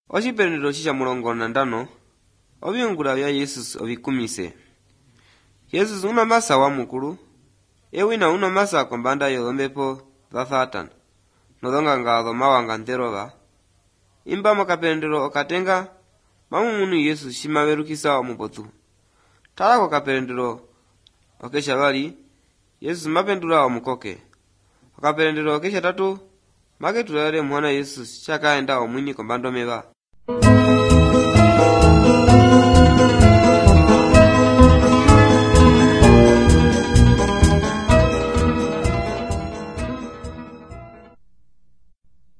Ochipelendero chicha mulongona ndano, obyungula bya Yesu obikumise. Yesu una masa wa mukulu, ewina una masa kombanda yolombepo za Satana, nodonga ngazo mawanga nteroba. Imba makapelendero okatenga, munu Yesu shimaberukisa omupotu. Talako kapelendero okesha bali, Yesu mapendula omukoke. Okapelendero okesha tatu, maketulale mwana Yesu chakaenda omwini kombando meba.